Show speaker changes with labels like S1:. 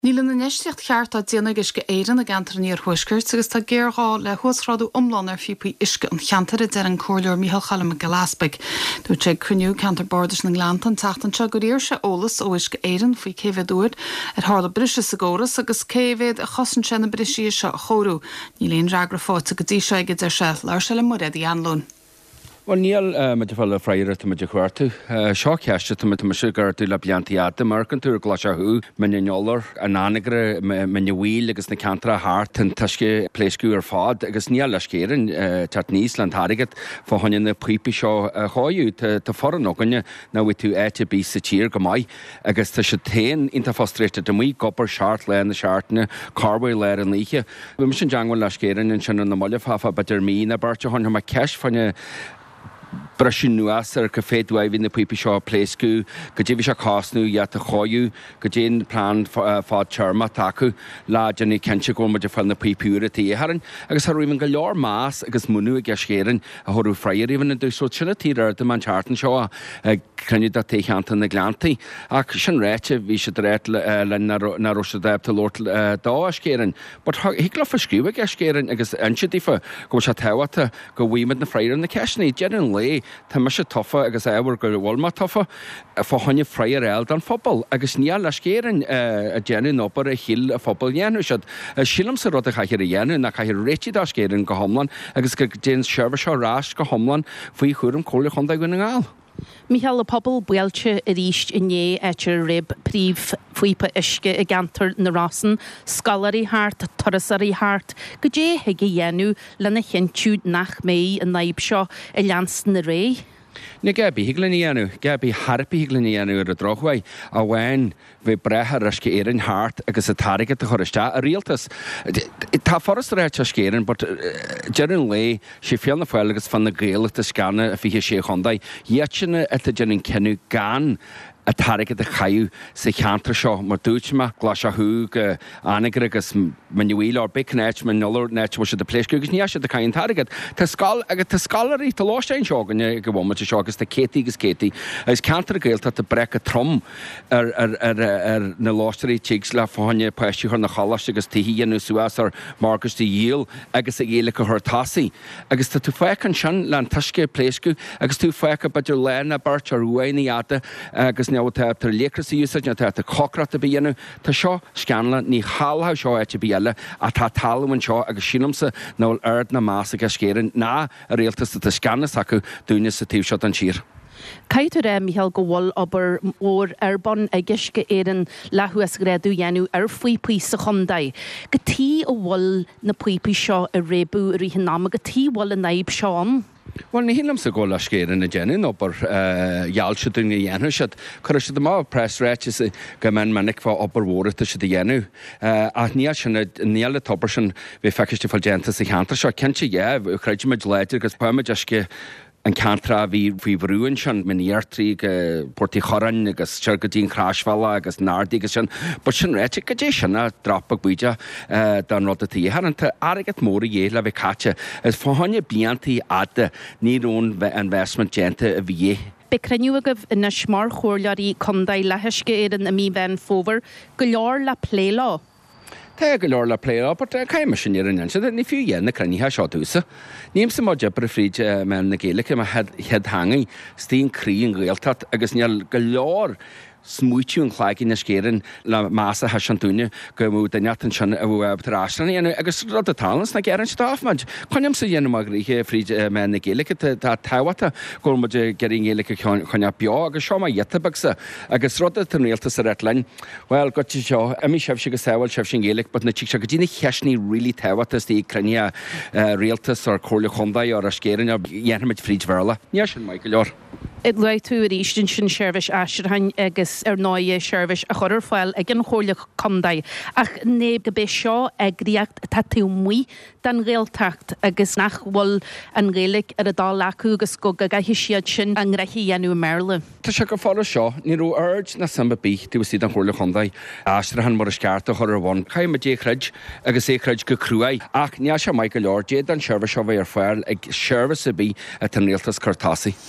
S1: Níl na neisteocht cheart a déananig is go éan a gantar níor thuisgurt agus tá géirá le thuasráú omlan ar fiúpaí isce an cheantar ar an choirleor Mícheál Chaillim Galaspaig. Dú sé cruniú cantar bordas na Glantan tatan se go dtíir se ólas ó isce éan faoi céhadúid ar tharla brise sa góras agus céhéad a chosan se na brisí se a chorú. Ní léon ragra fáte go dtí se go de se leir se le muréí anlún.
S2: Well, níl me de fel freiire me de chuirtu. Seo ceiste me se gurú le bliantíada marcan túr glasaú minneolar an anigre minne bhíl agus na cantra hart an tuisce pléisciú ar fád agus níl leis céan teart níos le tharigad fá haine na puipi seo cháú tá foran óganne na bhí tú éite bí sa tír go maiid agus tá se tain inta fostréiste do mí gopur seart le na seaartna carbhfuil le an líe. Bu me sin deanghil leis céan in sin na molle fafa beidir mí na barte hon ma ceis fanne Brushin nuas ar go féadhaibh na puipi seo pléisciú, go dtíbhí se cásnú iad a choú, go dtíon plán fád tearma tacu lá déanna cinse go muidir fel na puipiúra tíharan, agus a roiimn go leor más agus munú a gceiscéan a thorú freiir íhan na dúsú sinna tíar de man teartan seo crunne a técheanta na Glantaí. Ach sin réite bhí se réit le na rosadéib tá Lord dá a scéan, but hígla fa scríú a gceiscéan agus ansetífa go se tehaata go bhhuiimiid na freiir na ceisnaí dean lé tá me se tofa agus éhar go bhilma tofa fá haine freiir eil an fphobal agus níall leis céan a déanú nópar a chiil a fphobal dhéanú siad sílam sa rud a chaithir a dhéanú na chaithir réití dá scéan go homlan agus go déan seirbh seo rás go homlan faoi chuúm chola chunda go na ngáil.
S3: Mícheál a pobl buailte a ríist inné éitir rib príomh fuipa isce a gantar na rásan, scalarí hart, torasarí hart, go dé heige dhéanú lena chintiúd nach mé a naib seo a leans na ré.
S2: Na gabi higlaníanú, gabi harpi higlaníanú ar a drochhaid a bhain bhí brethe rasce éan hart agus a tarigad a choriste a rialtas. Tá forras réit a scéan, but dean lé sé fial na fáil agus fan na gréalach a scanna a fihe sé chundaid. Dhéitsinna a dean cenú gan a tarigad a chaú sa cheantar seo mar dúitma glasaú go anigre agus manuíl ar bicnéit man nuller net was de pléisciú agus níos de cain tarigad. Tá scal agus tá scalarí tá láistein seo ganne go bhmate seo agus tá cétí agus cétí. Is cantar géil tá a brecha trom ar na láisteí tigs le fáine peisiú chu na chalas agus tíhíanú suas ar Marcus de Yale agus a géala go thtásaí. Agus tá tú feican sin le tuisce pléisciú agus tú feica beidir lena bart ar uaine ada agus neáta tar lécrasí úsáid na tá cochrat a bíanú tá seo scanla ní chalha seo éte bíile a tá talhain seo agus sinamsa nó ard na más a scéan ná a réaltas a scannas acu dúine sa tíh seo an sír.
S3: Caiitir Mícheál go bhfuil obair mór arbon a gceisce éan lehuas gréadú dhéanú ar fuipaí sa chundaid. Go tí ó bhfuil na puipaí seo a rébú rí hinnáma go tí bhfuil a naib seán?
S2: Well, ní hinlam sa go le scéan na déanú opair geallse dúna dhéanú siad chu si má press réite go man manic fá opair mhórata si dhéanú. A níl sinna níla topper sin bhí feiciiste fáil déanta sa cheantar seo cinnte dhéh chreidir meid leidir agus poime deisce an cantra bhí bhrúin sin miníartrí portí choran agus teir go dtíon crásfála agus nádaí agus sin, but sin réite go dé sinna drapa buide don rud a tíhananta agad móra dhé le bheith caite is fáinne bíantaí ada níón investment déanta a bhí.
S3: Becreniu agah ina smar chóirlearí chundaid leheisce éan a mí ben fóver go leor le plélá.
S2: Tá go leor le pléá, but caiime sin ar an se ní fiú dhéanana cruníthe seo dúsa. Níam sa má debar a fríd me na géalacha a head hangaí stíon crí an ghiltat agus níall go leor smúitiún chláigí na scéan le másasa he an túne go mú daneatan sin a bh tarráisna agus rud a talans na gearan stáfmaid. Chuineam sa dhéanam a gríthe fríd me na géalacha tá táhata go muidir gearing géalacha chuine beá agus seo dhétabagsa agus rud a tanréalta sa réitlein. Well, go seo a mí sef se go sáil sef sin géalaach, but na tí se go dtína cheisní rilí táhatas í crunne réaltas ar chola chundaid ar a scéan a dhéanamid fríd bhela. Ní sin mai go leor.
S3: Id le tú rístin sin seirbhis eisiirthain agus ar 9 seirbhis a chuir fáil ag an chola chundaid ach néb go bé seo agríocht tá tú muoi den réaltacht agus nach bhfuil an réalaigh ar a dá lecu agus go gaithí siad sin an raithí dhéanú Maryland.
S2: Tá se go fála seo, ní ró urge na samba bí tú sí an chola chundaid eisiirthain mar a scearta chuir bhain caiim a dé chreid agus é chreid go cruaid ach ní se mai go leor déad an seirbhis seo bheith ar fáil ag seirbhis a bí a tan réaltas cartásaí.